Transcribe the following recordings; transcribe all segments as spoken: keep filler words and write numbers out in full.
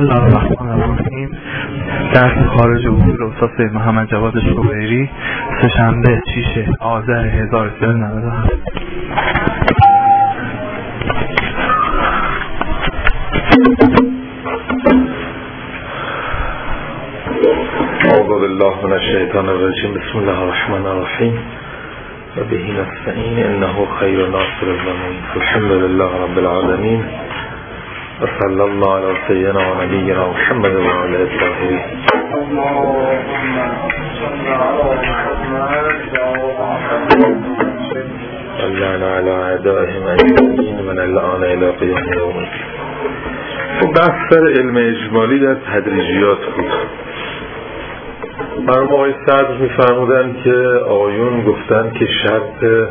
الله الرحمن الرحیم. درس خارج اصول استاد سید محمد جواد شوبیری، سه‌شنبه شش آذر هزار و سیصد و نود و هفت. اعوذ بالله من الشیطان الرجیم. بسم الله الرحمن الرحیم و به نستعین انه خیر ناصر الزمان. الحمد لله رب العالمین و صلی الله علی سیدنا و نبینا محمد و علی الطاهرین. اللهم علی اعدائهم اجمعین من الان الی قیام یوم الدین. خب بحث سر علم اجمالی در تدریجیات بود. مرحوم آقای صدر می‌فرمودند که آقایون گفتن که شرط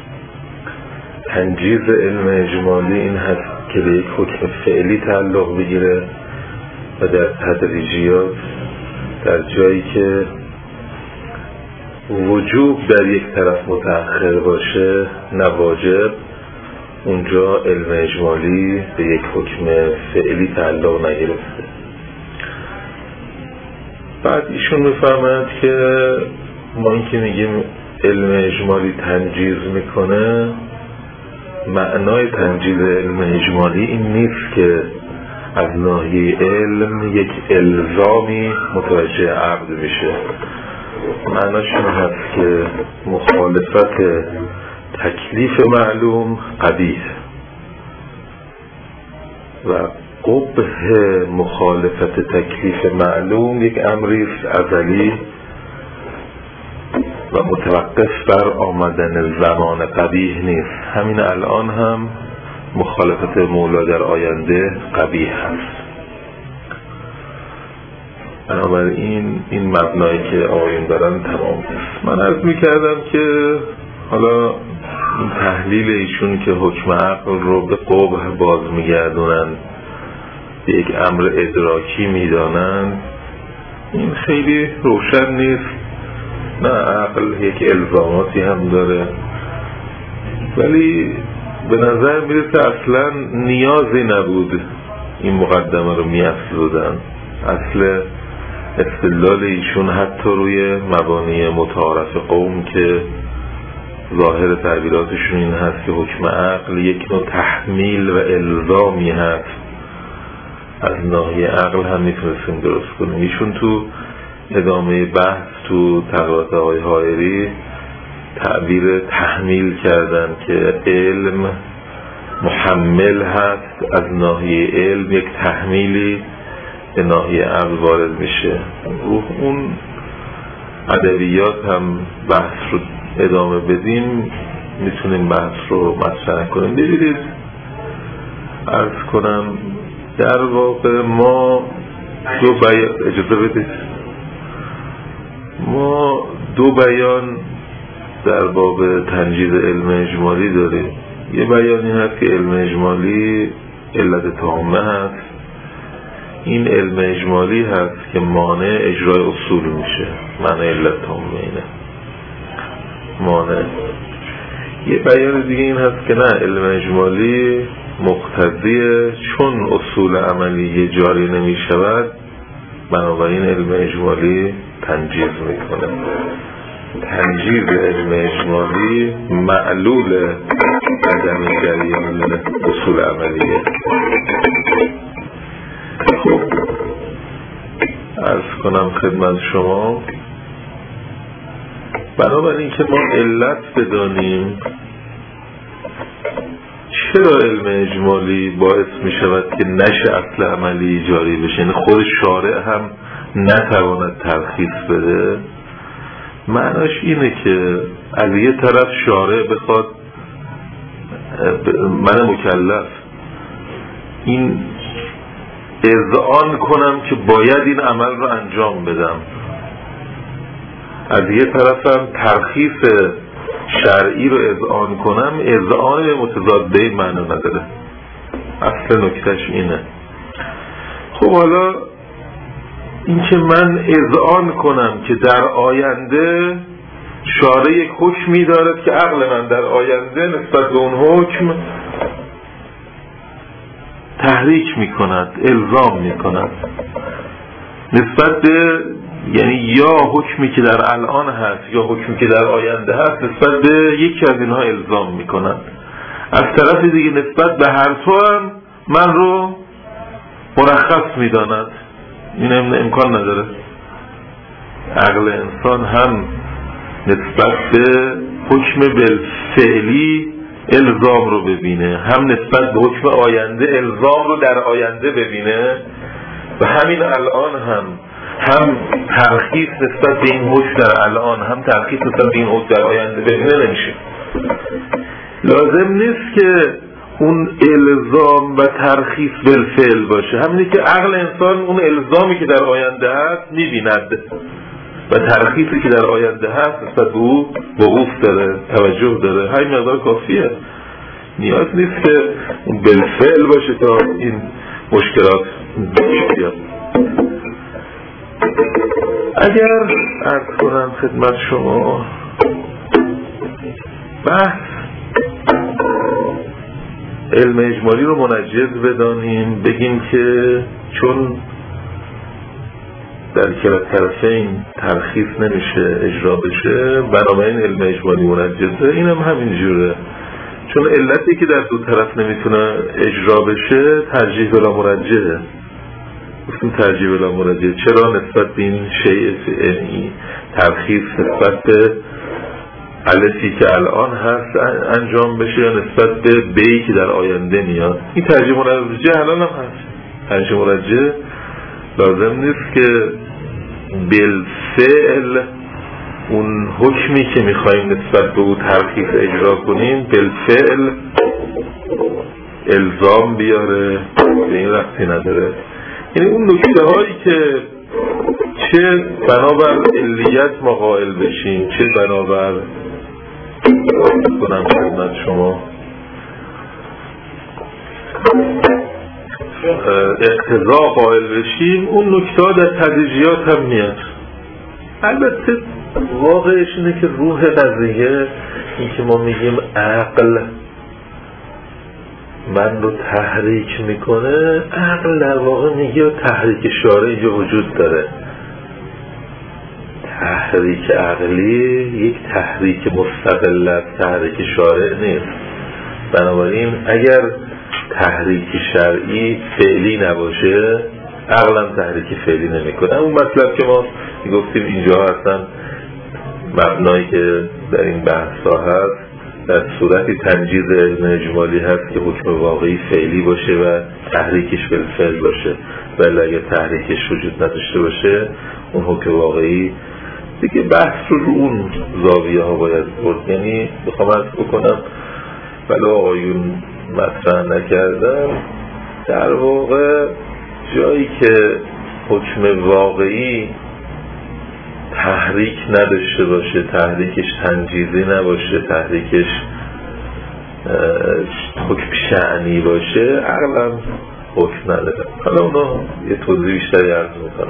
تنجیز علم اجمالی این هست که به یک حکم فعلی تعلق بگیره و در تدریجیات در جایی که وجوب در یک طرف متأخر باشه نه واجب، اونجا علم اجمالی به یک حکم فعلی تعلق نگرفته. بعد ایشون میفرماند که ما این که میگیم علم اجمالی تنجیز میکنه، معنای تنجیز علم اجمالی این نیست که از ناحیه علم یک الزامی متوجه عقد بشه. معناش این هست که مخالفت تکلیف معلوم قبیح و قبح مخالفت تکلیف معلوم یک امریست ازلی و متوقف بر آمدن زمان قبیح نیست. همین الان هم مخالفت مولا در آینده قبیح هست. بنابراین این مبنایی که آقایون دارن تمام است. من عرض میکردم که حالا این تحلیل ایشون که حکم عقل رو به قبح باز میگردونن، به یک امر ادراکی میدانن، این خیلی روشن نیست. نه، عقل یک الزاماتی هم داره، ولی به نظر میرسه اصلا نیازی نبود این مقدمه رو میافزودن. اصل استدلال ایشون حتی روی مبانی متعارف قوم که ظاهر تعبیراتشون این هست که حکم عقل یک نوع تحمیل و الزامی هست، از ناحیه عقل هم میتونستیم درست کنیم. ایشون تو ادامه بحث تو تقریرات آقای حائری تعبیر تحمیل کردن که علم محمل هست، از ناحیه علم یک تحمیلی به ناحیه عقل وارد میشه. روح اون ادبیات هم بحث رو ادامه بدیم، میتونیم بحث رو مطرح کنیم. ببینید عرض کنم در واقع ما دو بیان، اجازه بدید، ما دو بیان در باب تنجیز علم اجمالی داریم. یه بیانی هست که علم اجمالی علت تامه هست، این علم اجمالی هست که مانع اجرای اصول میشه. معنی علت تامه اینه، مانع. یه بیان دیگه این هست که نه، علم اجمالی مقتضیه، چون اصول عملی جاری نمی شود بنابراین علم اجمالی تنجیز میکنه. تنجیز علم اجمالی معلول عدم جریان اصول عملیه. خب عرض کنم خدمت شما، بنابراین که ما علت بدانیم چرا علم اجمالی باعث می شود که نشه اصل عملی جاری بشه، یعنی خود شارع هم نتواند ترخیص بده. معناش اینه که از یه طرف شارع بخواد من مکلف این اذعان کنم که باید این عمل رو انجام بدم، از یه طرف هم ترخیص شرعی رو اذعان کنم، اذعان به متضادین معنی نداره. اصل نکتهش اینه. خب حالا این که من اذعان کنم که در آینده شارع یک حکمی دارد که عقل من در آینده نسبت به اون حکم تحریک میکند، الزام میکند نسبت به، یعنی یا حکمی که در الان هست یا حکمی که در آینده هست نسبت به یکی از اینها الزام میکنند. از طرف دیگه نسبت به هر تو هم من رو مرخص میداند. این امکان نداره. عقل انسان هم نسبت به حکم بالفعلی الزام رو ببینه، هم نسبت به حکم آینده الزام رو در آینده ببینه، و همین الان هم هم ترخیص نسبت به این حکم در الان هم ترخیص نسبت به این حکم در آینده ببینه نمیشه. لازم نیست که اون الزام و ترخیص بالفعل باشه، همینی که عقل انسان اون الزامی که در آینده هست میبیند و ترخیصی که در آینده هست نسبت به او وقوف داره، توجه داره. همین مقدار کافیه، نیاز نیست که بالفعل باشه تا این مشکلات بیاد. اگر عرض کنم خدمت شما بحث علم اجمالی رو منجز بدانیم، بگیم که چون در کلا طرفین ترخیص نمیشه اجرا بشه بنابراین علم اجمالی منجزه، این هم همین جوره. چون علتی که در دو طرف نمیتونه اجرا بشه ترجیح بلا مرجحه. گفتیم ترجیح بلا مرجحه. چرا؟ نسبت به این شیء ترخیص نسبت به علتی که الان هست انجام بشه یا نسبت به بیی که در آینده میاد. این ترجیح مرجح الان هم هست. ترجیح مرجح لازم نیست که بالفعل اون حکمی که میخواییم نسبت به او ترخیص اجرا کنیم بالفعل الزام بیاره، به این ربطی نداره. یعنی اون نکته هایی که چه بنابر علیت ما قائل بشیم چه بنابر کنم خدمت شما اقتضا قائل بشیم، اون نکته در تدریجیات هم میاد. البته واقعش اینه که روح قضیه این که ما میگیم عقل من رو تحریک میکنه، عقل در واقع میگه تحریک شارع اینجا وجود داره. تحریک عقلی یک تحریک مستقل از تحریک شارع نیست. بنابراین اگر تحریک شرعی فعلی نباشه عقلم تحریک فعلی نمیکنه. اون مطلب که ما گفتیم اینجا هستن مبنایی که در این بحثا هست در صورتی تنجیز علم اجمالی هست که حکم واقعی فعلی باشه و تحریکش بالفعل باشه، ولی اگر تحریکش وجود نداشته باشه اون حکم واقعی دیگه بحث رو رو اون زاویه ها باید برد. یعنی بخوام عرض بکنم ولی آقایون مطرح نکردم، در واقع جایی که حکم واقعی تحریک نداشته باشه، تحریکش تنجیزی نباشه، تحریکش حکم شأنی باشه، عقلم حکم نداره. حالا اونا یه توضیح بیشتری عرض میکنم.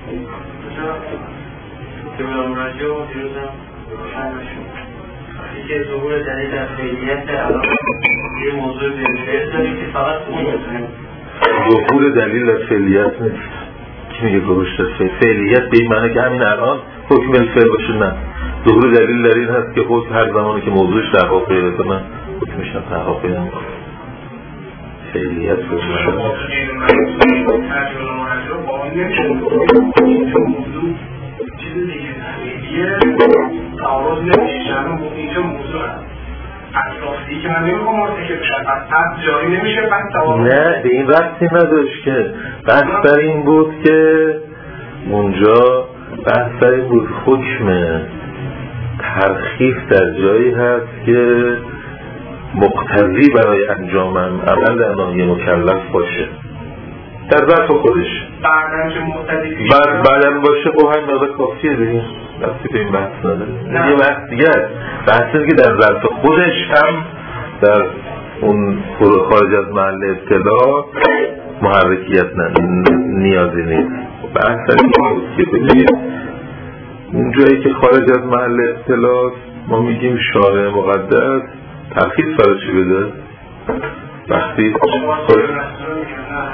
که بلا مراجعه و دیروزم روشن بشون که ظهور دلیل در فعلیت الان یه موضوع بالفعل داریم که فقط اون میتونیم ظهور دلیل در فعلیت نیست. کی میگه گوشت در فعلیت به این معنی که همین الان حکم بالفعل باشه؟ نه، ظهور دلیل در این هست که حکم هر زمانی که موضوعش تحقق پیدا کنه حکمش هم تحقق پیدا کنه. فعلیت باشه شما ترجمه مراجعه با اون نمیشه موضوع چیز دیگه یه تعارض نمیشه. شما اینجا موضوع اطرافی که من نمیخوام مرتکب بشم پس جاری نمیشه پس تعارض نه به این ربطی نداشت که بحث بر این بود که اونجا بحث بر این بود حکم ترخیص در جایی هست که مقتضی برای انجام عمل در ناحیه مکلف باشه در ذات خودش. بعدن چه مقتضی پیش بعد بعدن باشه خب همین مقدار کافیه دیگه، دستی به این بحث نداره. یه بحث دیگه بحث اینه که در ذات خودش هم در اون خارج از محل ابتلا محرکیت نیازی نیست. بحث اینه که بگیم اون جایی که خارج از محل ابتلا ما میگیم شارع مقدس ترخیص برای چی بده؟ وقتی خود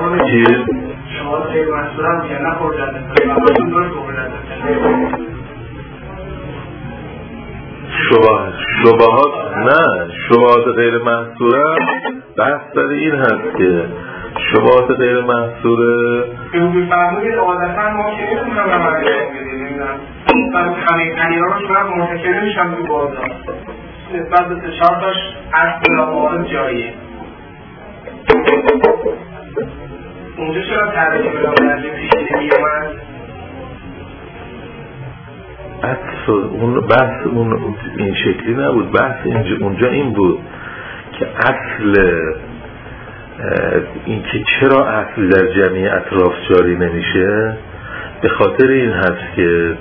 میکنه شما غیر محصول هم میگن نه خوردن مقاصد داره خوردن شبهات شبهات نه شبهات غیر محصوره بحث در این هست که شبهات غیر محصوره که بفرمایید عادتا ما که نمیتونم رو عمل بدیم نمیدونم من همه پنیرها رو شما منتکره میشم تو بازار نسبت به سه چهار تاش اصل لاموارد جاییه اونجا چرا تعریف بلامرجه پیش نمیامد اصل اون بحث اون این شکلی نبود بحث اینجا اونجا این بود که اصل این که چرا اصل در جمعی اطراف جاری نمیشه به خاطر این هست که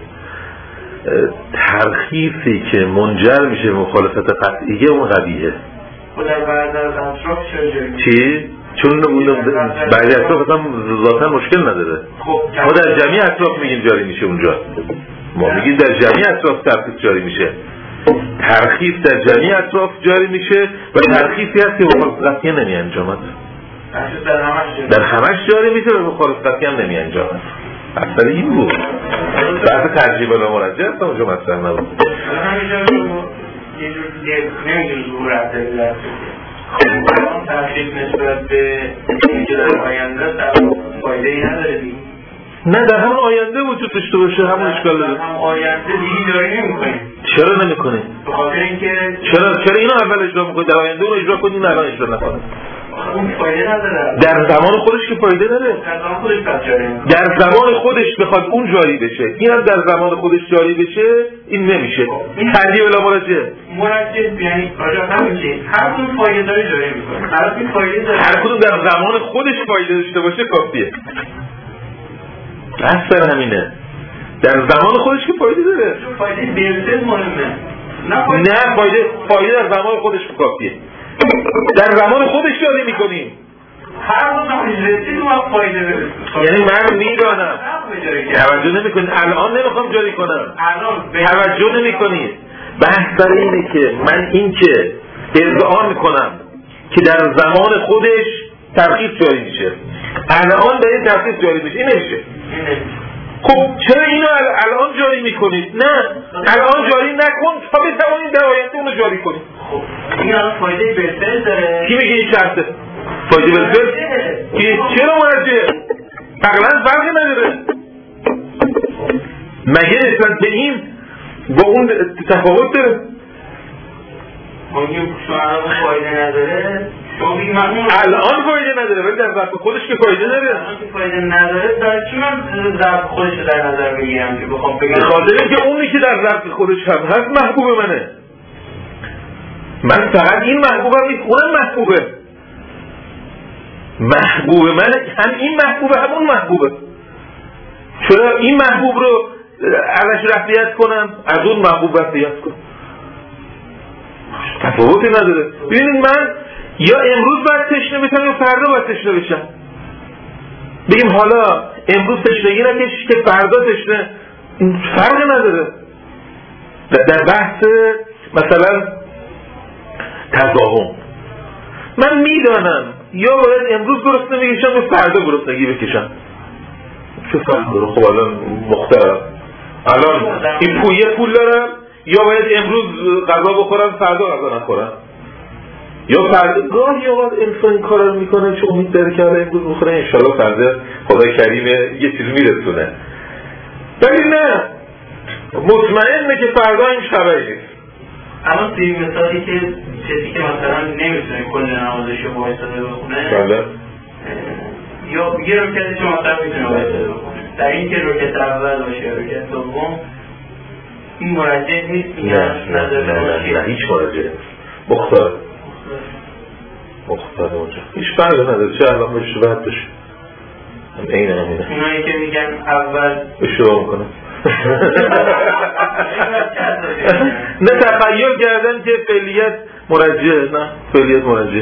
ترخیصی که منجر میشه مخالفت قطعیه اون قبیه در بعد از اطراف چرا جاری چی؟ چون بعد اطراف هم ذاتا مشکل نداره ما در جمعی اطراف میگیم جاری میشه اونجا ما میگیم در جمعی اطراف ترخیص جاری میشه ترخیص در جمعی اطراف جاری میشه و ترخیصی هست که مخالفت قطعیه نمی انجامد در همش جاری میشه و مخالفت قطعیه هم نمی انجامد اصلا این بود بحث ترجیح بلا مرجع هست اونجا مطرح نبود یه جور دیگه نمیدون ظهور عبدالی در اون ترخیص نسبت به اینکه در آینده در فایده ای نداره دیگه نه در همون آینده وجود داشته باشه همون اشکال داره در همون آینده دیگه جاری نمی کنیم چرا نمی کنیم؟ به خاطر اینکه چرا چرا اینو اول اجرا میکنید در آینده اون اجرا کنید الان اجرا نکنید اون فایده نداره در زمان خودش که فایده نداره در زمان خودش جاری در زمان خودش بخواد اون جاری بشه این هم در زمان خودش جاری بشه این نمیشه ترجیح بلا مرجع مرجع یعنی راجع همین چیز هر کدوم فایده داره جاری میکنه هر کدوم فایده داره هر کدوم در زمان خودش فایده داشته باشه کافیه اصلا همینه در زمان خودش که فایده داره فایده برسل مهمه نه فایده فایده در زمان خودش کافیه در زمان خودش جاری میکنیم هر روز هم رسید ما فایده برسید یعنی من میدانم توجه نمیکنید الان نمیخوام جاری کنم توجه نمیکنید بحث در اینه که من این که ادعا میکنم که در زمان خودش ترخیص جاری میشه الان در این ترخیص جاری میشه این نمیشه خب چرا اینو الان جاری میکنید؟ نه الان جاری نکن تا بتوانید در آینده اونو جاری کنید خب این الان فایده برسل داره کی میگه این شرطه؟ فایده برسل؟ چرا مرجعه؟ اقلا فرقی نداره مگه نسبت به این با اون تفاوت داره؟ مگه شما فایده نداره؟ الان فایده نداره ولی در ظرف خودش که فایده داره الان که فایده نداره در چی من ظرف خودش رو در نظر بگیرم که بخوام بگم به خاطر اینکه اونی که در ظرف خودش هم هست محبوب منه من فقط این محبوبم نیست اونم محبوبه محبوب من هم این محبوبه هم اون محبوبه چرا این محبوب رو ازش رفعیت کنم از اون محبوب رفعیت کنم تفاوتی نداره ببینید من یا امروز باید تشنه بشم یا فردا باید تشنه بشم بگیم حالا امروز تشنگی نکش که فردا تشنه فرق نداره در بحث مثلا تضاهم من میدانم یا باید امروز گرسنه بکشم یا فردا گرسنگی بکشم چه فرق داره خب الان مختلف الان این پول یه پول دارم یا باید امروز غذا بخورم فردا غذا نخورم یا فردا گاهی اوقات انسان این کار رو میکنه چون امید داره که الان امروز بخوره انشالله فردا خدای کریم یه چیز میرسونه ولی نه مطمئنه که فردا این شبهی نیست الان توی مثالی که کسی که مثلا نمیتونه کل نمازش رو بایستاده بخونه بله یا یه رکتش مثلا میتونه بایستاده بخونه در این که رکت اول باشه رکت دوم این مرجع نیست نه نه نه نه نه هیچ مرجع نیست مختار مختار اونجا هیچ فرقی نداره چه الان بهش باید بشه این همینه اونایی که میگن اول اشتباه میکنه نه تخیل کردن که فعلیت مرجع نه فعلیت مرجع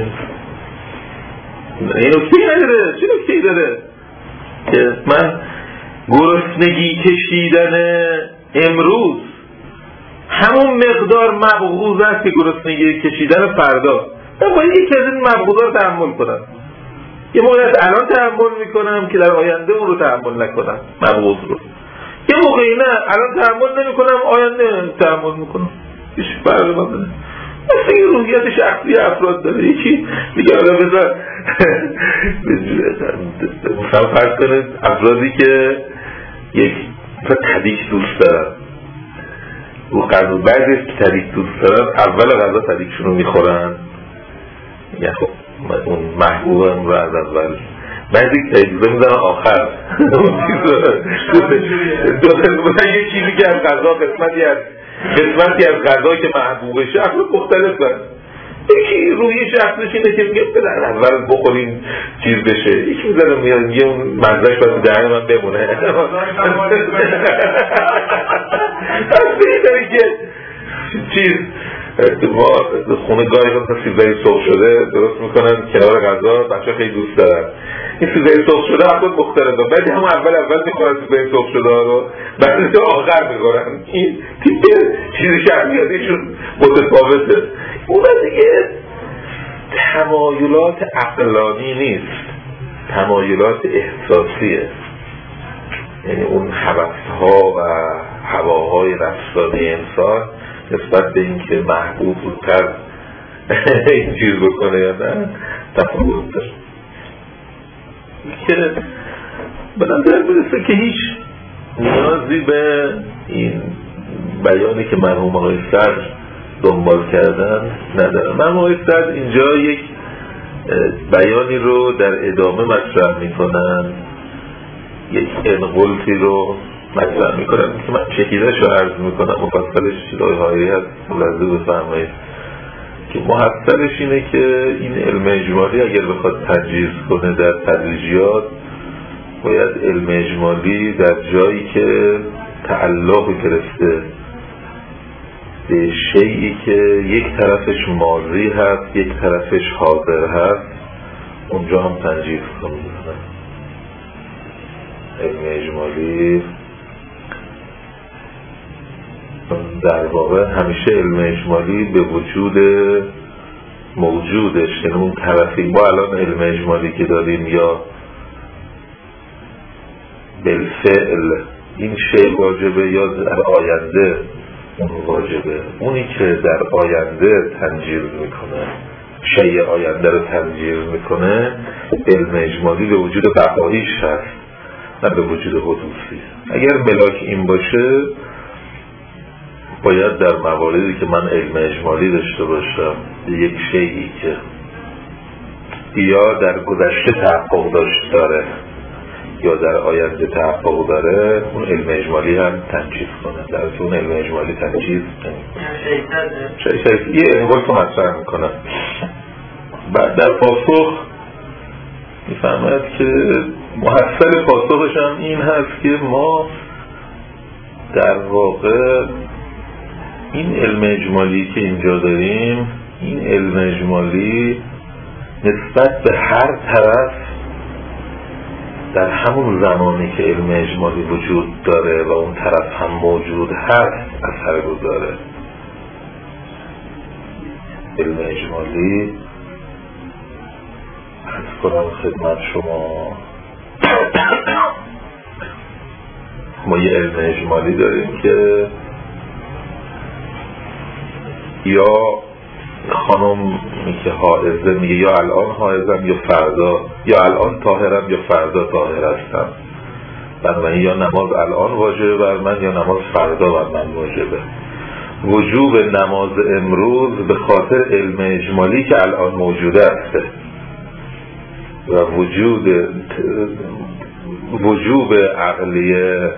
این نکته نداره چه نکته داره که من گرسنگی کشیدن امروز همون مقدار مبغوض است که گرسنگی کشیدن فردا من باید یکی از این مبغوضا رو تحمل کنم یه موقعیت الان تحمل میکنم که در آینده اون رو تحمل نکنم، مبغوض رو. یه موقعی نه الان تحمل نمیکنم، آینده تحمل میکنم. هیچ فرقی نداره. مثل این روحیت شخصی افراد داره. یکی میگه آدم بذار مثلا فرض کنید افرادی که یک تدیک دوست دارن، او قضا بعضی که تدیک دوست دارن اول غذا تدیکشون رو میخورن، یعنی خب اون محبوبم رو از اول، بعضی که تدیک رو میزنن آخر. مثلا یه چیزی که از غذا قسمتی از قسمتی از غذا که محبوبشه افراد مختلف هست. یکی روی شخصش اینه که میگه بدن اول بخوریم چیز بشه، یکی میزنه میگه اون مزدش باید دهن من بمونه. اصلی داری که چیز ما خونه گاهی مثلا سیزایی سرخ شده درست میکنن کنار غذا، بچه خیلی دوست دارن این سیزایی سرخ شده افراد مختلف دارن، بعدی هم اول اول میخورن سیزایی سرخ شده رو، بعد تو آخر میخورن. این تیپ چیز شخصیتیشون متفاوته. اون دیگه تمایلات عقلانی نیست، تمایلات احساسیه. یعنی اون هوس‌ها و هواهای نفسانی انسان نسبت به این که محبوب بودتر این چیز بکنه یا نه تفاوت داره که به نظر میرسه که هیچ نیازی به این بیانی که مرحوم آقای صدر دنبال کردن نداره. مرحوم آقای صدر اینجا یک بیانی رو در ادامه مطرح میکنن، یک انقلتی رو مطرح میکنن که من شکیدش رو عرض میکنم، مفصلش چیزهای هایی هست لازم بفرمایید که محصلش اینه که این علم اجمالی اگر بخواد تجهیز کنه در تدریجیات باید علم اجمالی در جایی که تعلق گرفته به شیئی که یک طرفش ماضی هست یک طرفش حاضر هست اونجا هم تجهیز کنه. علم اجمالی در واقع همیشه علم اجمالی به وجود موجودش، یعنی اون طرفی ما الان علم اجمالی که داریم یا بالفعل این شیء واجبه یا در آینده اون واجبه. اونی که در آینده تنجیر میکنه، شیء آینده رو تنجیر میکنه، علم اجمالی به وجود بقاییش هست نه به وجود حدوثی. اگر ملاک این باشه باید در مواردی که من علم اجمالی داشته باشم یک شیئی که یا در گذشته تحقق داشت داره یا در آینده تحقق داره اون علم اجمالی هم تنجیز کنه. در اون علم اجمالی تنجیز شیطان یه انگل تو مطرح میکنه. بعد در پاسخ میفهمد که محصل پاسخش هم این هست که ما در واقع این علم اجمالی که اینجا داریم، این علم اجمالی نسبت به هر طرف در همون زمانی که علم اجمالی وجود داره و اون طرف هم موجود هست اثر گذاره. علم اجمالی از کنم خدمت شما ما یه علم اجمالی داریم که یا خانم که حائزه میگه یا الان حائزم یا فردا، یا الان طاهرم یا فردا طاهر هستم، بر من یا نماز الان واجبه بر من یا نماز فردا بر من واجبه. وجوب نماز امروز به خاطر علم اجمالی که الان موجوده است و وجود وجوب عقلی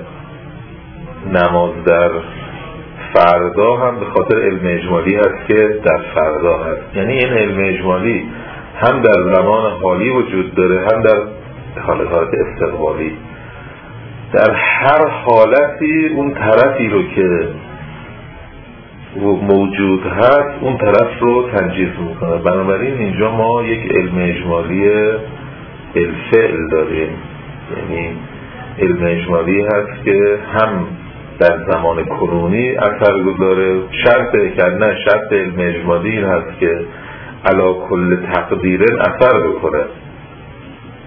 نماز در فردا هم به خاطر علم اجمالی هست که در فردا هست. یعنی این علم اجمالی هم در زمان حالی وجود داره هم در حالت استقبالی. در هر حالتی اون طرفی رو که موجود هست اون طرف رو تنجیز میکنه. بنابراین اینجا ما یک علم اجمالی بالفعل داریم، یعنی علم اجمالی هست که هم در زمان کنونی اثر گذاره. شرط که نه شرط علم اجمالی این هست که علا کل تقدیر اثر بکنه،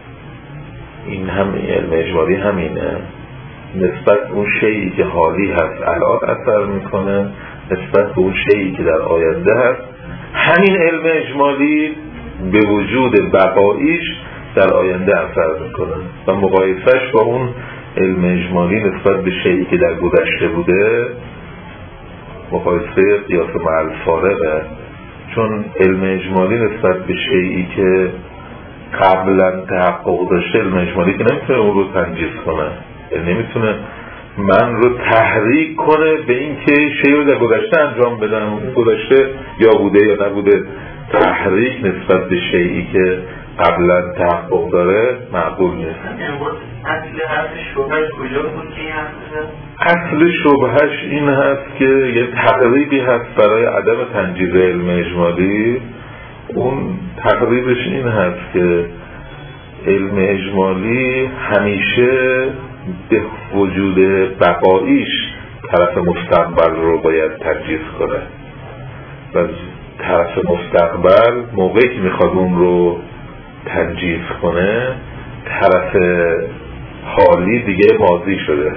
این هم علم اجمالی همینه، نسبت اون شیئی که حالی هست الان اثر میکنه نسبت به اون شیئی که در آینده هست. همین علم اجمالی به وجود بقاییش در آینده اثر میکنه و مقایسهش با اون علم اجمالی نسبت به شیئی که در گذشته بوده مقایسه قیاس مع الفارقه، چون علم اجمالی نسبت به شیئی که قبلا تحقق داشته، علم اجمالی که نمیتونه اون رو تنجیز کنه، یعنی نمیتونه من رو تحریک کنه به این که شیئی رو در گذشته انجام بدم، گذشته یا بوده یا نبوده. تحریک نسبت به شیئی که قبلا تحقق داره معقول نیست. اصل حرف شبهش کجا بود که این حرف؟ اصل شبهش این هست که یه تقریبی هست برای عدم تنجیز علم اجمالی. اون تقریبش این هست که علم اجمالی همیشه به وجود بقاییش طرف مستقبل رو باید تنجیز کنه و طرف مستقبل موقعی که میخواد اون رو تنجیز کنه طرف حالی دیگه ماضی شده،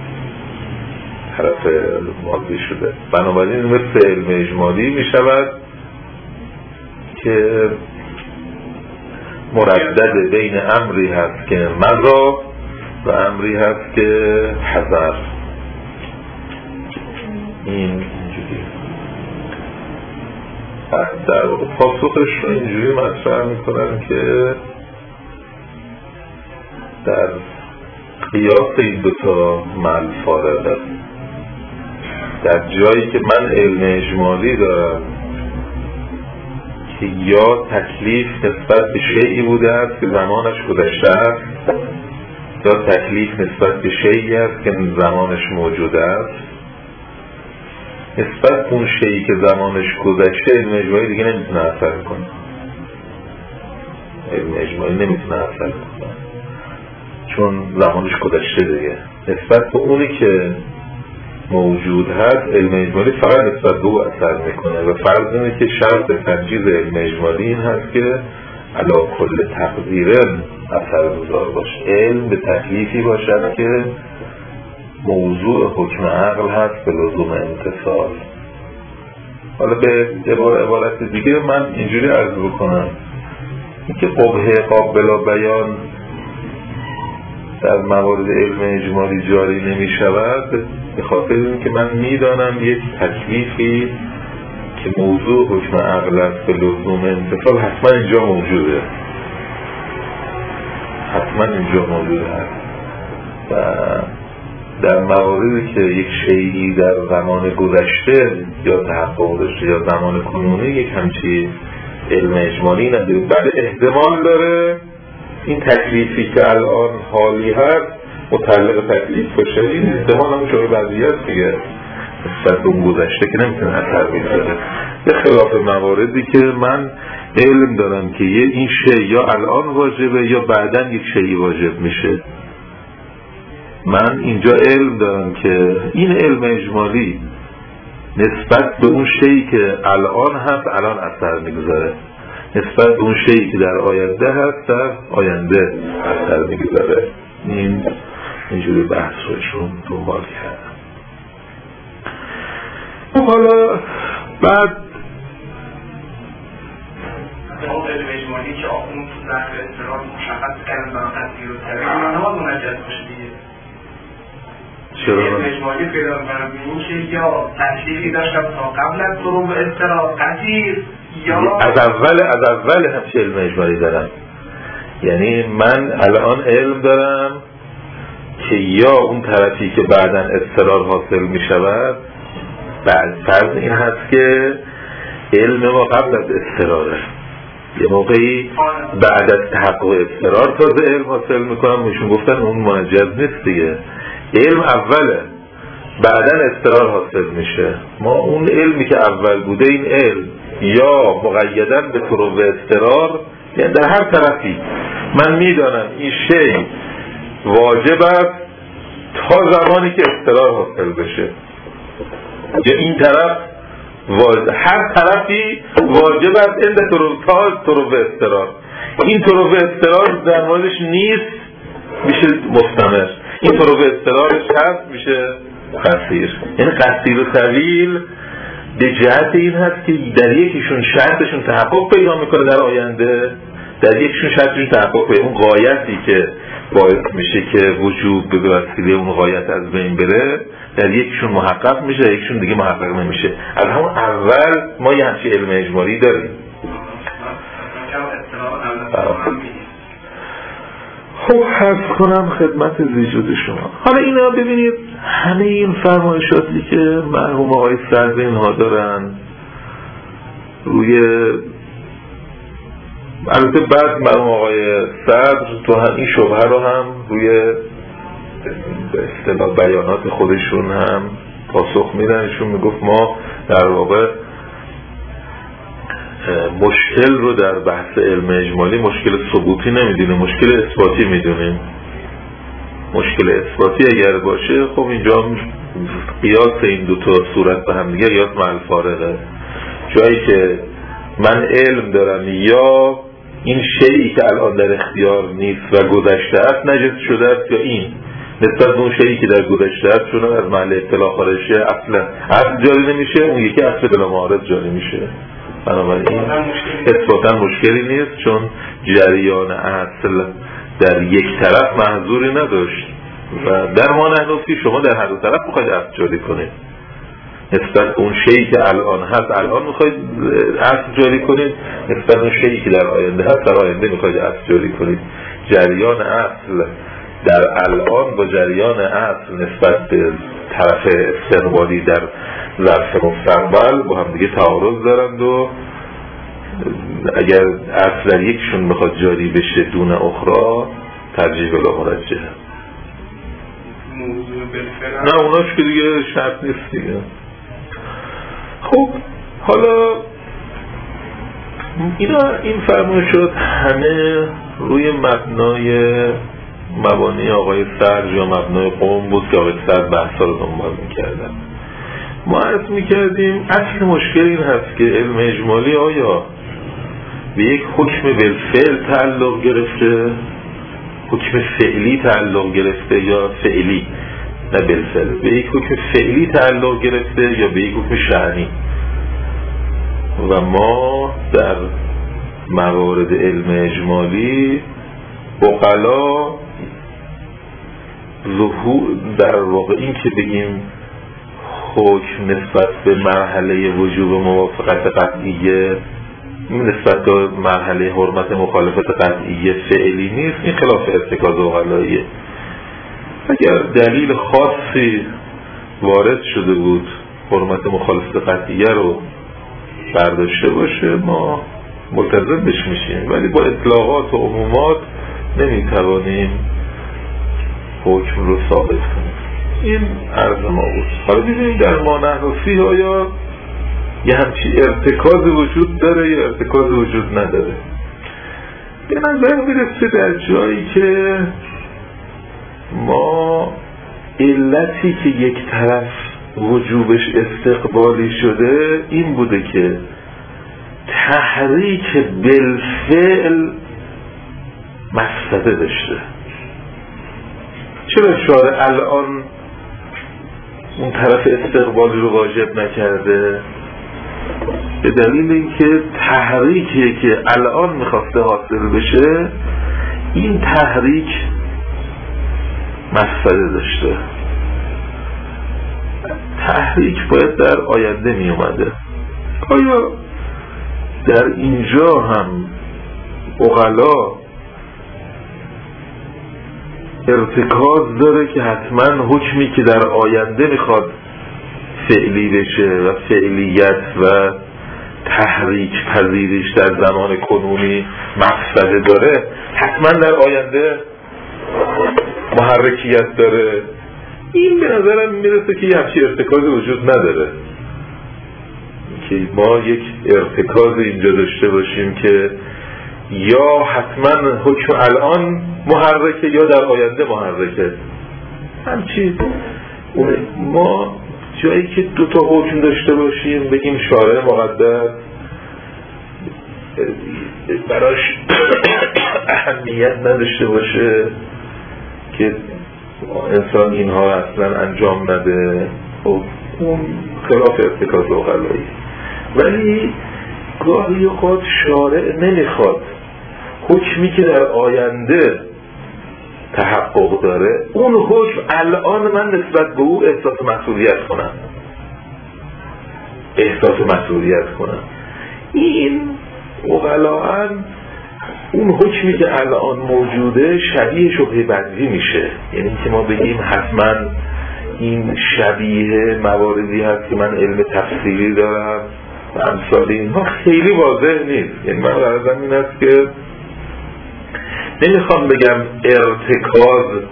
طرف ماضی شده. بنابراین مثل علم اجمالی میشود که مردد بین امری هست که مضی و امری هست که حذر. این اینجوری در پاسخش رو اینجوری مطرح میکنن که در قیاس این دوتا مع الفارقه، در جایی که من علم اجمالی دارم که یا تکلیف نسبت به شیئی بوده است که زمانش گذشته است یا تکلیف نسبت به شیئی است که زمانش موجود است، نسبت به اون شیئی که زمانش گذشته علم اجمالی دیگه نمیتونه اثر کنه. علم اجمالی نمیتونه اثر کنه چون زمانش گذشته دیگه. نسبت به اونی که موجود هست علم اجمالی فقط نسبت به او اثر میکنه و فرض اینه که شرط تنجیز علم اجمالی این هست که علی کل تقدیر اثر گذار باشه، علم به تکلیفی باشد که موضوع حکم عقل هست به لزوم امتصال. حالا به عبارت دیگه من اینجوری عرض بکنم که قبح قابل بیان در موارد علم اجمالی جاری نمی شود به خاطر این که من می دانم یک تکلیفی که موضوع حکم عقل است به لزوم امتصال حتما اینجا موجوده، حتما اینجا موجوده هست. و در مواردی که یک شیئی در زمان گذشته یا تحقق داشته یا زمان کنونی یک همچی علم اجمالی نداره، بله احتمال داره این تکلیفی که الان حالی هست متعلق تکلیف باشه، این احتمال هم شوی بعضی هست دیگه نسبت به اون گذشته که نمیتونه اثر بگذاره، به خلاف مواردی که من علم دارم که یه این شی یا الان واجبه یا بعداً یک شیئی واجب میشه. من اینجا علم دارم که این علم اجمالی نسبت به اون شیئی که الان هست الان اثر میگذاره، نسبت به اون شیئی که در آینده هست در آینده اثر میگذاره. این اینجوری بحث روشون دنبال کردم. حالا بعد علم اجمالی که آخون تو ظرف اضطراب مشخص کردن برای تصویر و تغییر نماز منجز باشه دیگه. چرا؟ علم اجمالی پیدا کنم به این که یا تکلیفی داشتم تا قبل از ضروب اضطراب قطیر یا از اول از اول همچه علم اجمالی دارم، یعنی من الان علم دارم که یا اون طرفی که بعداً اضطرار حاصل می شود، بعد فرض این هست که علم ما قبل از اضطراره، یه موقعی بعد از تحقق اضطرار تازه علم حاصل میکنم، میشون گفتن اون منجز نیست دیگه، علم اوله بعداً اضطرار حاصل میشه. ما اون علمی که اول بوده این علم یا مقیداً به طرق اضطرار، یعنی در هر طرفی من میدانم این شی واجب است تا زمانی که اضطرار حاصل بشه، یا این طرف واجب، هر طرفی واجب است اند تا طرق اضطرار. این طرق اضطرار در موردش نیست میشه مستمر. این طرق اضطرارش هست میشه قصیر. یعنی قصیر و طویل به جهت این هست که در یکیشون شرطشون تحقق پیدا میکنه در آینده، در یکیشون شرطشون تحقق پیدا، اون غایتی که باعث میشه که وجود به وسیله اون غایت از بین بره در یکیشون محقق میشه، در یکیشون دیگه محقق نمیشه. از همون اول ما یه همچین علم اجمالی داریم. خب حرف کنم خدمت وجود شما. حالا اینا ببینید همه این فرمایشاتی که مرحوم آقای سعد اینها دارن روی، البته بعد مرحوم آقای صدر تو هم این شبهه رو هم روی به اصطلاح بیانات خودشون هم پاسخ میدن. ایشون میگفت ما در واقع مشکل رو در بحث علم اجمالی مشکل ثبوتی نمیدونیم، مشکل اثباتی میدونیم. مشکل اثباتی اگر باشه خب اینجا قیاس این دو تا صورت به هم دیگه قیاس مع الفارقه. جایی که من علم دارم یا این شیئی که الان در اختیار نیست و گذشته است نجس شده است، یا این نسبت به اون شیئی که در گذشته است چون از محل اطلاع خارج شه اصلا اصل جاری نمیشه، اون یکی اصل بلا معارض جاری میشه. بنابراین اثباتا مشکلی نیست چون جریان اصل در یک طرف محظوری نداشت و در ما نحنفی شما در هر دو طرف میخواید اصل جاری کنید. نسبت اون شیئی که الان هست الان میخواید اصل جاری کنید، نسبت اون شیئی که در آینده هست در آینده میخواید اصل جاری کنید. جریان اصل در الان با جریان اصل نسبت به طرف استقبالی در ظرف مستقبل با هم دیگه تعارض دارند و اگر اصل در یکشون بخواد جاری بشه دون اخرى ترجیح بلا مرجحه. نه اوناش که دیگه شرط نیست دیگه. خب حالا اینا این فرمایشات همه روی مبنای مبانی آقای سرج یا مبنای قوم بود که آقای سرج بحثا رو دنبال میکردن. ما عرض میکردیم اصل مشکل این هست که علم اجمالی آیا به یک حکم بالفعل تعلق گرفته، حکم فعلی تعلق گرفته یا فعلی نه بالفعل، به یک حکم فعلی تعلق گرفته یا به یک حکم شأنی. و ما در موارد علم اجمالی عقلا ظهور در واقع این که بگیم حکم نسبت به مرحله وجوب موافقت قطعیه نسبت به مرحله حرمت مخالفت قطعیه فعلی نیست، این خلاف ارتکاز عقلاییه. اگر دلیل خاصی وارد شده بود حرمت مخالفت قطعیه رو برداشته باشه ما ملتزم بش میشیم، ولی با اطلاقات و عمومات نمیتوانیم حکم رو ثابت کنیم. این عرض ما بود. حالا ببینیم در ما نحنفی آیا یه همچی ارتکاز وجود داره یا ارتکاز وجود نداره. به نظر میرسه در جایی که ما علتی که یک طرف وجوبش استقبالی شده این بوده که تحریک بالفعل مفسده داشته. چرا شارع الان اون طرف استقبالی رو واجب نکرده؟ به دلیل اینکه تحریکی که الان میخواسته حاصل بشه این تحریک مفسده داشته. تحریک باید در آینده می اومده. آیا در اینجا هم عقلا ارتکاز داره که حتما حکمی که در آینده میخواد فعلی بشه و فعلیت و تحریک پذیریش در زمان کنونی مفسده داره حتما در آینده محرکیت داره؟ این به نظرم میرسه که یه همچی ارتکاز وجود نداره که ما یک ارتکاز اینجا داشته باشیم که یا حتما حکم الان محرکه یا در آینده محرکه. همچی ما جایی که دو تا حکم داشته باشیم بگیم شارع مقدس براش اهمیت نداشته باشه که انسان اینها اصلا انجام نده، خب اون خلاف ارتکاز عقلایی. ولی گاهی اوقات شارع نمیخواد حکمی که در آینده تحقق داره اون حکم الان من نسبت به او احساس مسئولیت کنم احساس مسئولیت کنم این عقلاً اون حکمی که الان موجوده شبیه شبهه بدوی میشه. یعنی که ما بگیم حتما این شبیه مواردی هست که من علم تفسیری دارم و امثال اینها خیلی واضح نیست. یعنی من غرضم این است که نمیخوام بگم ارتکاز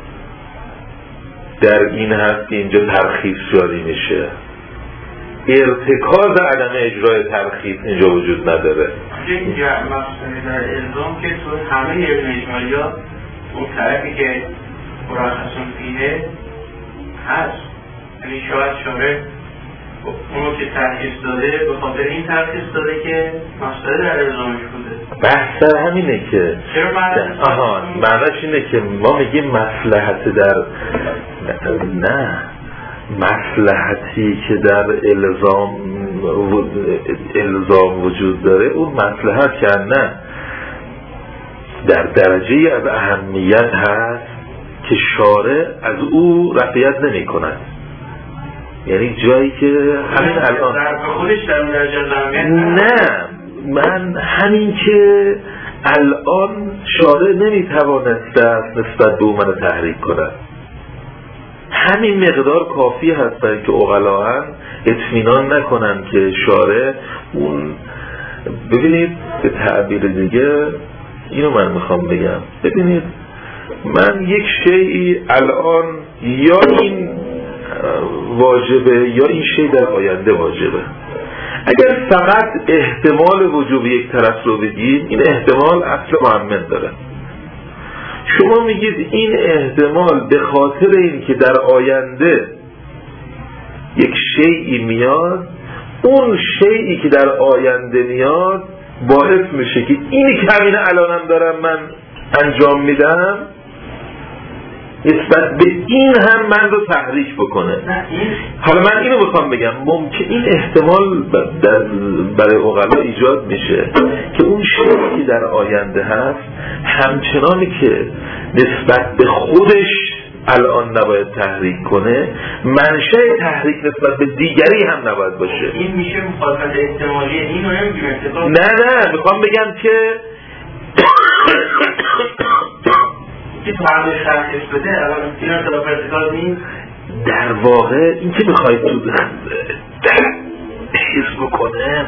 در این هست که اینجا ترخیص جاری میشه، ارتکاز عدم اجرای ترخیص اینجا وجود نداره. اینجا مقصود در الزام که تو همه علم اجمالی ها اون طرفی که مرخصون فیه هست، یعنی شاید شاره اونو که ترخیص داده به خاطر این ترخیص داده که مقصود در الزامش بوده. بحث همینه که آها معنیش اینه که ما میگیم مصلحت در نه مصلحتی که در الزام الزام وجود داره اون مصلحت که نه در درجه از اهمیت هست که شارع از او رفعیت نمی کند. یعنی جایی که همین الان خودش در درجه نه من همین که الان شارع نمی توانسته نسبت به او من تحریک کند، همین مقدار کافی هستن که عقلاً اطمینان نکنن که شارع اون. ببینید به تعبیر دیگه اینو من میخوام بگم، ببینید من یک شیئی الان یا این واجبه یا این شی در آینده واجبه. اگر فقط احتمال وجوب یک طرف رو بگیم این احتمال اصل معمن داره. شما میگید این احتمال به خاطر این که در آینده یک شیئی میاد، اون شیئی که در آینده میاد باعث میشه که اینی که همین الانم دارم من انجام میدم نسبت به این هم من رو تحریک بکنه. حالا من اینو بخوام بگم ممکن این احتمال برای عقلا ایجاد میشه که اون شیئی که در آینده هست همچنانی که نسبت به خودش الان نباید تحریک کنه، منشأ تحریک نسبت به دیگری هم نباید باشه. این میشه مخالفت احتمالی اینو نمیگیم اتفاق. نه نه میخوام بگم که که تو همه شخص بده اول این اختلاف ارتکاز نیست. در واقع این که میخواید تو در حس بکنه،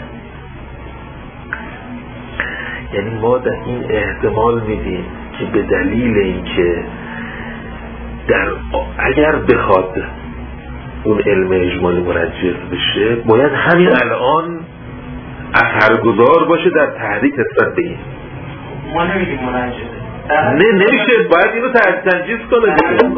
یعنی ما در این احتمال میدیم که به دلیل اینکه در اگر بخواد اون علم اجمالی منجز بشه باید همین الان اثرگذار باشه در تحریک نسبت به این. ما نمیگیم منجزه. نه نمیشه، باید اینو تنجیز کنه دیگه.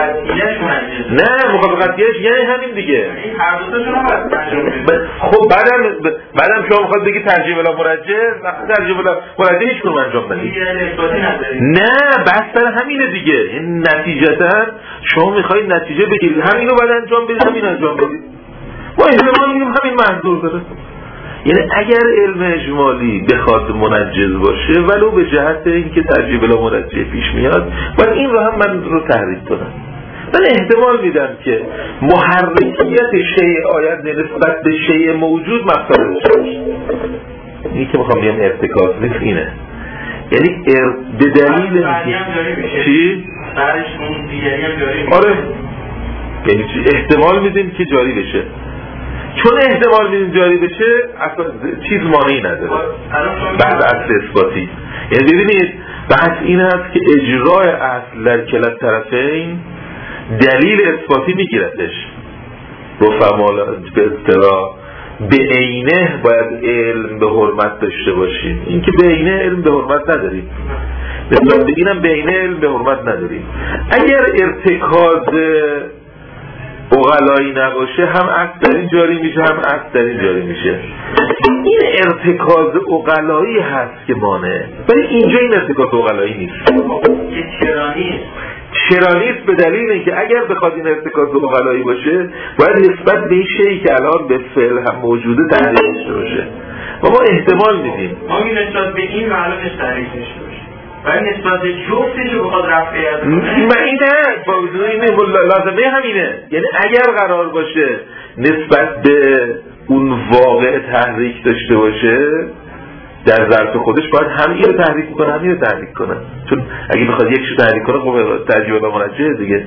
نه مخالفتیش یعنی همین دیگه. این هر دو تاشون هم باید. خب بعدم بعدم شما میخواد بگی ترجیح بلا مرجح، ترجیح بلا مرجح هیچ کدوم انجام ندید. نه بحث سر همینه دیگه. این نتیجتا شما میخواید نتیجه بگیرید، همینو بعد انجام بدید، همین انجام بدید. ما احتمال میدیم همین منظور داره. یعنی اگر علم اجمالی بخواد منجز باشه ولو به جهت اینکه ترجیح بلا مرجح پیش میاد، من این رو هم من رو تحریک کنم. من احتمال میدم که محرکیت شیء آینده نسبت به شیء موجود مفصل باشه. اینی که میخوام بگم ارتکاز نیست اینه. یعنی ار... به دلیل چی؟ بعدش اون دیگری هم جاری میشه. آره. یعنی احتمال میدیم که جاری بشه. چون احتمال میدیم جاری بشه اصلا چیز مانعی نداره بعد اصل اثباتی. یعنی ببینید بحث این هست که اجرای اصل در کلا طرفین دلیل اثباتی میگیرتش. رفمال به اصطلاح به عینه باید علم به حرمت داشته باشیم، این که به عینه علم به حرمت نداریم، نسبت به اینم به عینه علم به حرمت نداریم. اگر ارتکاز عقلایی نباشه هم اصل در این جاری میشه هم اصل در این جاری میشه. این ارتکاز عقلایی هست که مانه، ولی اینجا این ارتکاز عقلایی نیست. چرا نیست؟ چرا نیست؟ به دلیل اینکه اگر بخواد این ارتکاز عقلایی باشه باید نسبت به این شیئی که الان به فعل هم موجوده تحریک داشته باشه و ما احتمال میدیم ما این نسبت به این معلومش تحریک داشته باشه ولی نسبت به جفتش رو بخواد رفعیت کنه من این نه با وجود اینه لازمه همینه. یعنی اگر قرار باشه نسبت به اون واقع تحریک داشته باشه در ظرف خودش باید هم این رو تحریک کنه هم این رو تحریک کنه، چون اگه بخواد یک شو تحریک کنه خب ترجیح و مرجع دیگه.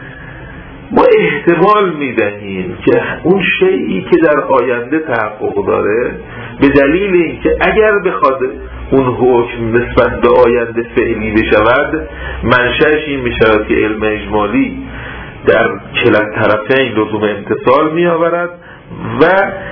ما احتمال میدهیم که اون شیئی که در آینده تحقق داره به دلیل اینکه اگر بخواد اون حکم نسبت به آینده فعلی بشود منشأش این میشود که علم اجمالی در کلا طرفین لزوم امتصال میآورد و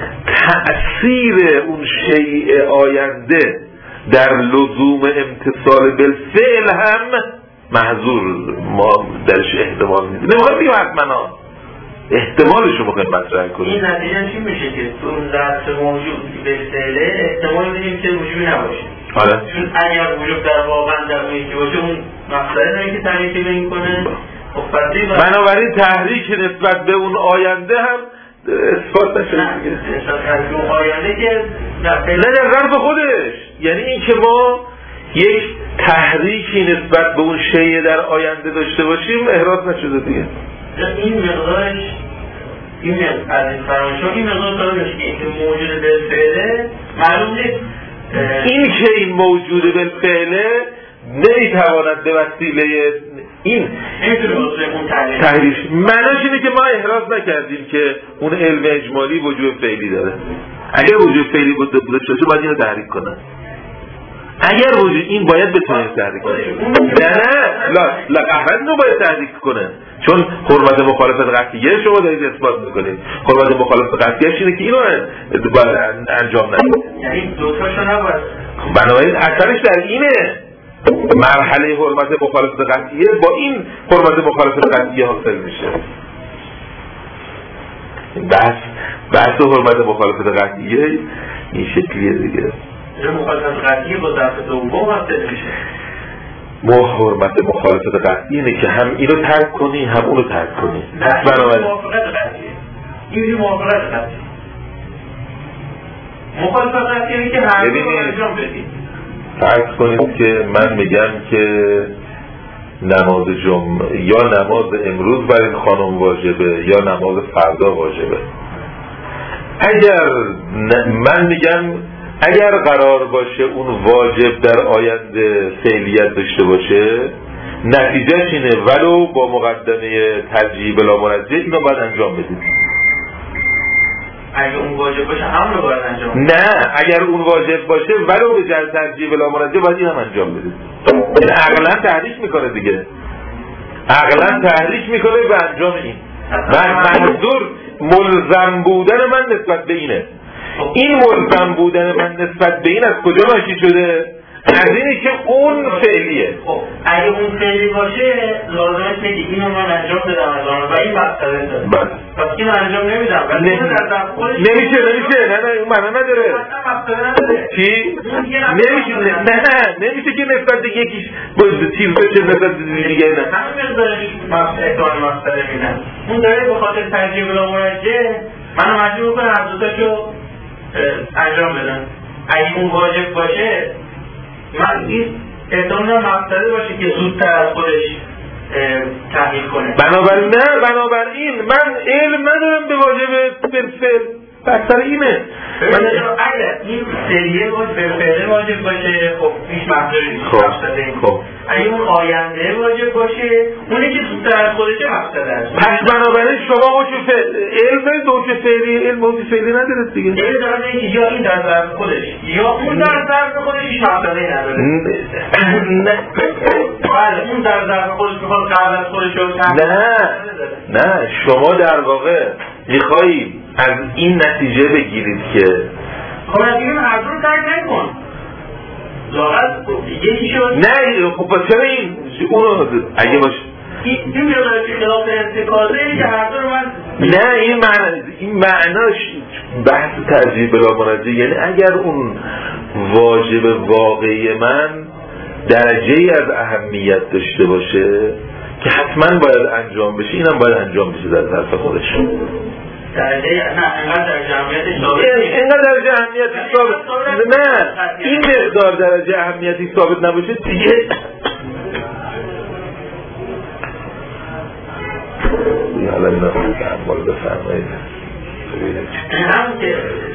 تأثیر اون شیء آینده در لزوم امتصال بالفعل هم محظور ما درش احتمال میدیم. نمیخوایم بگیم حتما احتمالش رو میخوایم مطرح کنیم. این نتیجه چی میشه که اون ضرب موجود بالفعله احتمال میدیم که وجود نباشه. آره. چون اگر وجود در واقعا در اون یکی باشه اون مقصده داره که تحریک بین کنه. بنابراین تحریک نسبت به اون آینده هم اثبات نشده دیگه. اون آینده که نه در ظرف خودش، یعنی این که ما یک تحریکی نسبت به اون شیء در آینده داشته باشیم احراز نشده دیگه. این مقدارش این مقدار از این فرانشون این مقدار فرانش که این موجود بالفعله معلوم نیست. این که این موجود بالفعله نمیتواند به وسیله این تحریش معناش اینه که ما احراز نکردیم که اون علم اجمالی وجود فعلی داره. اگر وجود فعلی بوده بوده شده باید اینو تحریک کنه. اگر وجود این باید بتونه تحریک کنه. نه نه لا لا قهرن اینو باید تحریک کنه، چون حرمت مخالفت قطعیه شما دارید اثبات میکنید. حرمت مخالفت قطعیش اینه که اینو باید انجام ندید. یعنی دوتاشو نباید. بنابراین اثرش در اینه مرحله حرمت مخالفت قطعیه با این حرمت مخالفت قطعیه حاصل میشه. بحث بحث حرمت مخالفت قطعیه این شکلیه دیگه. مخالفت قطعیه با ضرب دوم حاصل میشه. ما حرمت مخالفت قطعیه اینه که هم اینو ترک کنی هم اونو ترک کنی. بنابراین موافقت قطعیه. این موافقت قطعیه. مخالفت قطعیه که هر دو رو انجام بدید. فرض کنید که من میگم که نماز جمعه یا نماز امروز برای این خانم واجبه یا نماز فردا واجبه. اگر من میگم اگر قرار باشه اون واجب در آینده فعلیت داشته باشه نتیجهش اینه ولو با مقدمه ترجیح بلا مرجع اینو باید انجام بدید. اگر اون واجب باشه هم رو باید انجام بدید. نه اگر اون واجب باشه ولو به جهت ترجیح بلا مرجع باید این هم انجام بدید. این عقلا تحریک میکنه دیگه. عقلا تحریک میکنه به انجام این. من منظور ملزم بودن من نسبت به اینه. این ملزم بودن من نسبت به این از کجا ناشی شده؟ از اینی که اون فعلیه. خب اگه اون فعلی باشه لازمش میگه اینو من انجام بدم از آن و این مقصده داره. بله. پس اینو انجام نمیدم. نمیشه نمیشه نه نه اون معنا نداره. چی؟ نمیشه نه نه نمیشه که نسبت یکیش با چیز بشه نسبت دیگه نه. همین دارش احتمال مقصده میدم. اون داره به خاطر ترجیح بلا مرجع منو مجبور کنه هر دو تاشو انجام بدم. اگه اون واجب باشه من این احتمال مقصده باشه که زودتر از خودش تحمیل کنه. بنابراین نه بنابراین من علم ندارم به واجب بالفعل. بحثر اینه من اگر این سریه باشه بالفعل واجب باشه خب هیچ مقصدی نیست. خب اگه اون آینده واجب باشه اونی که زودتر از خودش مقصده است. پس بنابراین شما وجه علم دوچه فعلی علم وجه فعلی نداره دیگه. علم داره که یا این در ظرف خودش یا اون در ظرف خودش هیچ مقصدی نداره. نه بله اون در ظرف خودش میخواد قبل از خودش رو نه نه شما در واقع میخوایی از این نتیجه بگیرید که خب از این هر دو رو ترک نکن لاغت یکی شد نه خب پس چرا این اونو اگه باشه این میاد که خلاف ارتکازه که هر دو رو من نه این معنی این معناش بحث ترجیح بلا مرجع یعنی اگر اون واجب واقعی من درجه‌ای از اهمیت داشته باشه که حتما باید انجام بشه، اینم باید انجام بشه در طرف خودش. درجه نه انقدر درجه اهمیتی ثابت اینقدر درجه اهمیتی ثابت نه این مقدار درجه اهمیتی ثابت نباشه دیگه حالا اینا اعمال بفرمایید هم که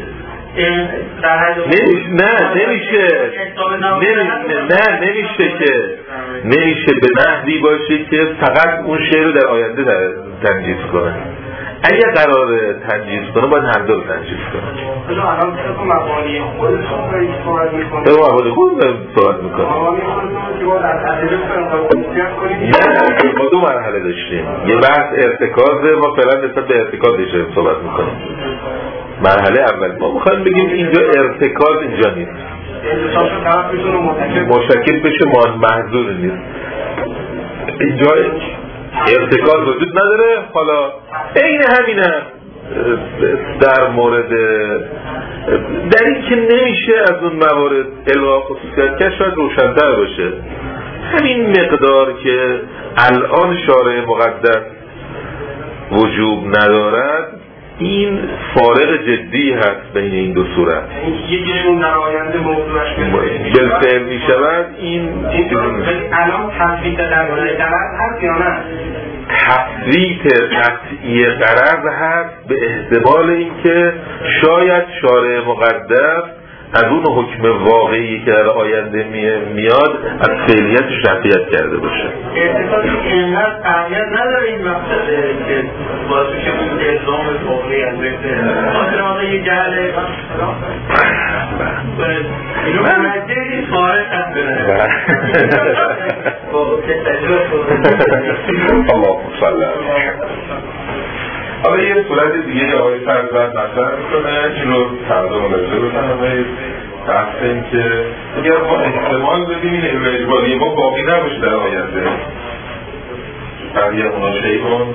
نه نمیشه نه نمیشه که نمیشه به نحوی باشه که فقط اون شعر رو در آینده تنجیز کنه. اگه قراره تنجیز کنه باید هر دو رو تنجیز کنه. حالا الان طبق مبانی خودتون صحبت میکنه طبق مبانی خودتون صحبت میکنه مبانی خودتون که باید از ادله فرانسویت کنید. نه ما دو مرحله داشتیم. یه بحث ارتکازه، ما فعلا نسبت به ارتکاز داشتیم صحبت میکنیم. مرحله اول ما میخوایم بگیم اینجا ارتکاز اینجا نیست، مشکل بشه محضور نیست، اینجا ارتکاز وجود نداره. حالا این همین هم در مورد در این که نمیشه از اون موارد الغا خصوصیت که شاید روشن‌تر باشه. همین مقدار که الان شارع مقدس وجوب ندارد این فارق جدی هست بین این دو صورت. یه جوری اون در آینده موضوعش بلسل می شود. این الان تفویت در قرض هست یا نه؟ تفویت قطعی قرض هست به احتمال اینکه شاید شارع مقدس از اون حکم واقعی که در آینده میاد از فعلیتش رفعیت کرده باشه. ارتکازی که اینقدر اهمیت نداره این مقصده که باعث که اون الزام واقعی از بهتره خاطر یه جهل اینو مجدی فارق از بره الله صلی حالا یه صورت دیگه که آقای فرزند مطرح میکنه این رو فردا ملاحظه بکنم. بحث این که اگر ما احتمال بدیم این اجباری ما باقی نباشه در آینده بقیه اونا شیعون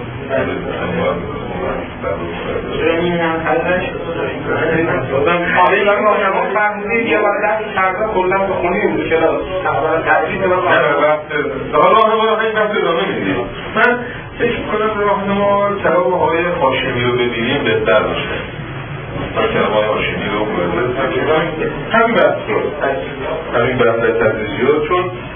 این هم حضرش آقای ما فرمودید یه وقت فردا کلا بخونیم چرا تحضیب ما حالا حالا این بحث ادامه میدیم. من فکر کنم راهنما کلام آقای هاشمی رو ببینیم بهتر باشه. تا کلام آقای هاشمی رو ببینیم همین بحث رو همین بحث تدریجی رو چون